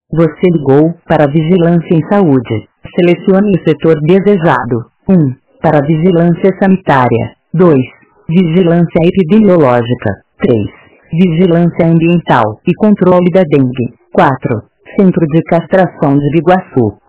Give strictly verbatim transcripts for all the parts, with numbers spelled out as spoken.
Você ligou para a Vigilância em Saúde. Selecione o setor desejado. um. Para Vigilância Sanitária. dois. Vigilância Epidemiológica. três. Vigilância Ambiental e Controle da Dengue. quatro. Centro de Castração de Biguaçu.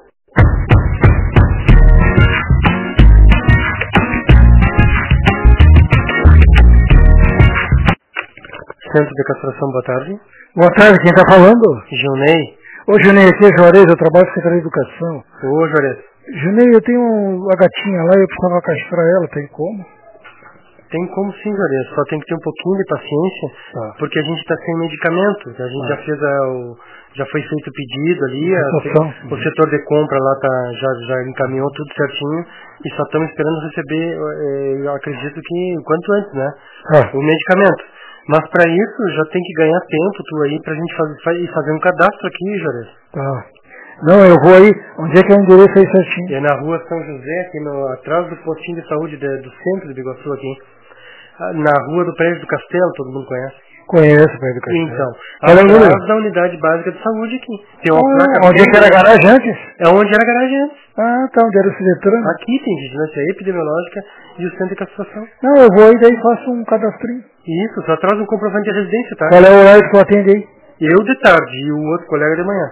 Centro de Castração, boa tarde. Boa tarde, quem está falando? Junei. Ô Junei, aqui é Juarez, eu trabalho com a Secretaria de Educação. Ô Juarez. Junei, eu tenho uma gatinha lá e eu precisava castrar ela, tem como? Tem como sim, Juarez, só tem que ter um pouquinho de paciência, Tá. porque a gente está sem medicamento, a gente Tá. já fez a, o, já foi feito o pedido ali, a, Situação. o setor de compra lá tá, já, já encaminhou tudo certinho e só estamos esperando receber, eh, eu acredito que o quanto antes, né, Ah. o medicamento. Mas para isso já tem que ganhar tempo tu aí pra gente fazer, fazer um cadastro aqui, Juarez. Tá. Não, eu vou aí, onde é que é o endereço aí certinho? É na rua São José, aqui no, atrás do postinho de saúde de, do centro de Biguaçu aqui. Na rua do Prédio do Castelo, todo mundo conhece. Conheço o Prédio do Castelo. Então, Qual é o número? atrás da unidade básica de saúde aqui. Tem uma Ah, placa onde é que era a garagem antes? É onde era a garagem antes. Ah, tá, onde era o Ciletrano? Aqui tem vigilância epidemiológica e o centro de castração. Não, eu vou aí, daí faço um cadastrinho. Isso, só traz um comprovante de residência, tá? Qual é o horário que eu atendo aí? Eu de tarde e o outro colega de manhã.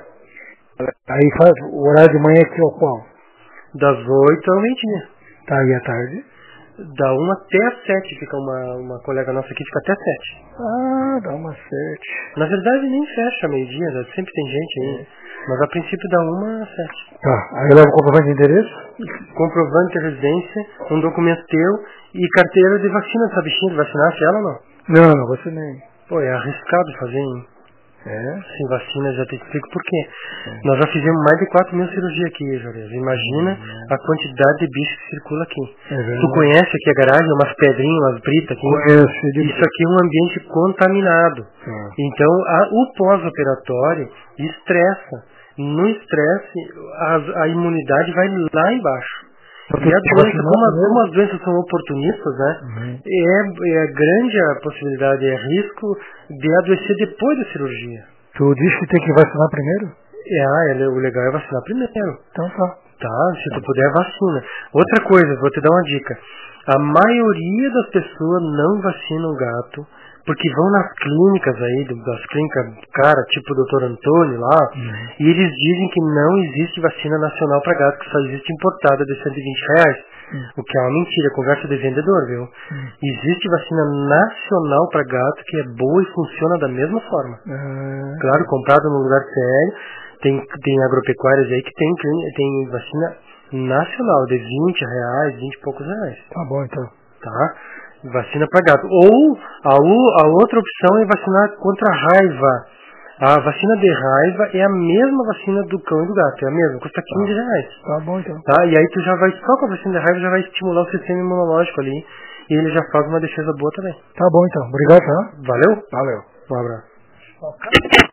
Aí faz o horário de manhã aqui, ó, qual? Das oito ao meio-dia. Tá, aí à tarde? Da uma até às sete, fica uma, uma colega nossa aqui, fica até sete. Ah, dá uma sete. Na verdade nem fecha meio-dia, né? Sempre tem gente aí. É. Mas a princípio dá uma às sete. Tá, aí eu levo o comprovante de endereço? Comprovante de residência, um documento teu e carteira de vacina, sabe bichinha de vacinasse ela ou não? Não, não, você nem. Pô, é arriscado fazer, hein? É? Sem vacina, já te explico por quê. É. Nós já fizemos mais de quatro mil cirurgias aqui, Juarez. Imagina hum. a quantidade de bicho que circula aqui. É tu conhece aqui a garagem, umas pedrinhas, umas britas aqui? Conheço. Isso aqui é um ambiente contaminado. É. Então, a, o pós-operatório estressa. No estresse, a, a imunidade vai lá embaixo. E a doença, como, as, como as doenças são oportunistas, né? Uhum. É, é grande a possibilidade, é risco de adoecer depois da cirurgia. Tu disse que tem que vacinar primeiro? É, é, o legal é vacinar primeiro. Então tá. Tá, se tu puder, vacina. Outra coisa, vou te dar uma dica. A maioria das pessoas não vacinam o gato, porque vão nas clínicas aí, das clínicas, cara, tipo o doutor Antônio lá, uhum. e eles dizem que não existe vacina nacional para gato, que só existe importada de cento e vinte reais, uhum. o que é uma mentira, conversa de vendedor, viu? Uhum. Existe vacina nacional para gato que é boa e funciona da mesma forma. Uhum. Claro, comprada num lugar sério, tem, tem agropecuárias aí que tem, tem vacina nacional de vinte reais, vinte e poucos reais. Tá bom então. Tá? Vacina para gato. Ou a, a outra opção é vacinar contra a raiva. A vacina de raiva é a mesma vacina do cão e do gato, é a mesma, custa quinze reais. Tá bom então. Tá? E aí tu já vai, só com a vacina de raiva já vai estimular o sistema imunológico ali e ele já faz uma defesa boa também. Tá bom então. Obrigado, tá? Valeu? Valeu. Um abraço.